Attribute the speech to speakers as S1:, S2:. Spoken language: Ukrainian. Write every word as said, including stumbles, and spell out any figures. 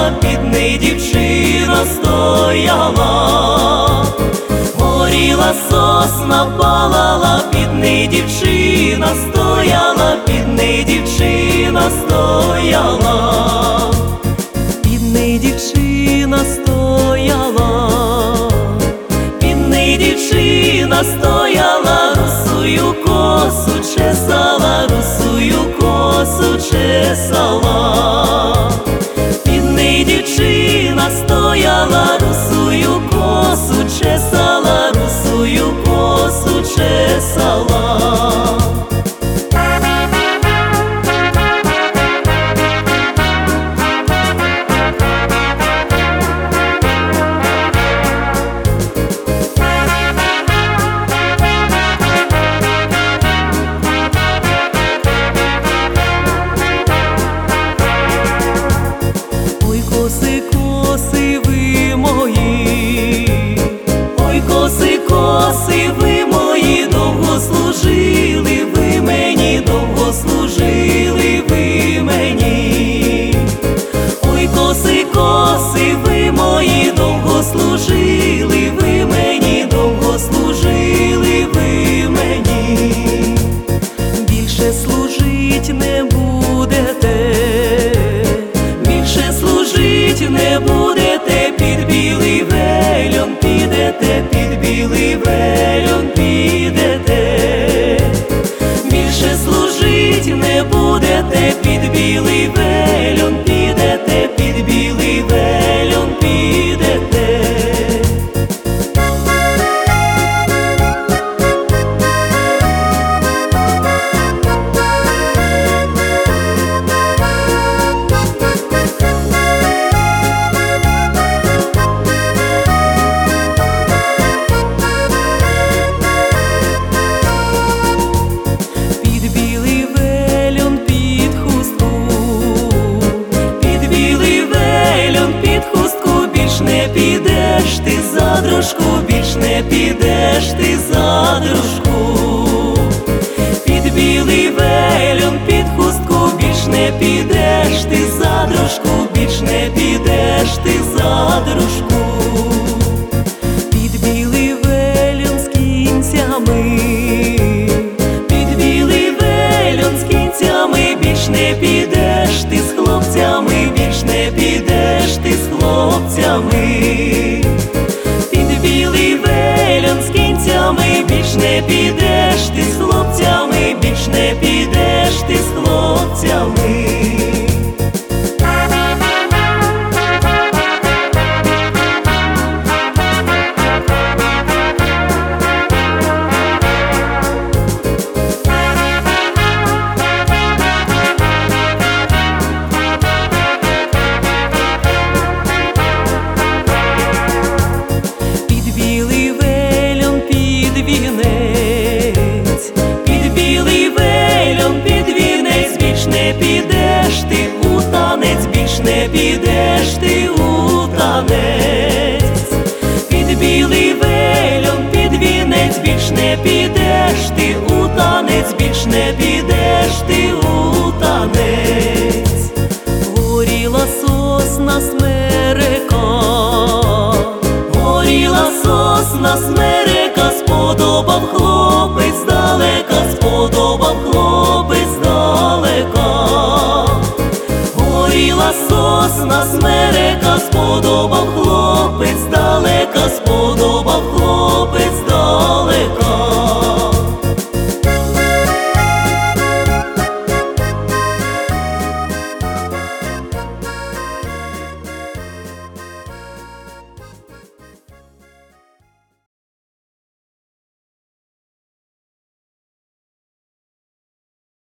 S1: стояла, під неї дівчина стояла. Горіла сосна, палала, під неї дівчина стояла, під неї дівчина стояла. Під неї дівчина стояла, під неї дівчина стояла, русую косу чесала, русую косу чесала. Під неї дівчина стояла, русую косу чесала, русую косу чесала. Коси ви мої, довго служили ви мені, довго служили ви мені. Ой, коси, коси ви мої, довго служили ви мені, довго служили ви мені. Більше служить не будете, більше служить не будете, під білий вельон підете, під білий вельон підете. Більше служить не будете, під білий вельон підете, під білий вельон підете. Не підеш ти за дружку, більш не підеш ти за дружку. Під білий вельон, під хустку, більш не підеш ти за дружку, більш не підеш ти за дружку. Під білий вельон з кінцями, під білий вельон з кінцями, більш не підеш ти з хлопцями, більш не підеш ти з хлопцями. Під білий вельон з кінцями, більш не підеш ти з хлопцями, більш не підеш ти з хлопцями. Під білий вельон, під вінець, більш не підеш ти у танець, більш не підеш ти у танець. Під білий вельон, під вінець, більш не підеш ти у танець, більш не підеш ти у танець. Горіла сосна смерека, горіла сосна смерека, сподобав хлопець здалека, сподобав хлопець здалека. Горіла сосна смерека, сподобав хлопець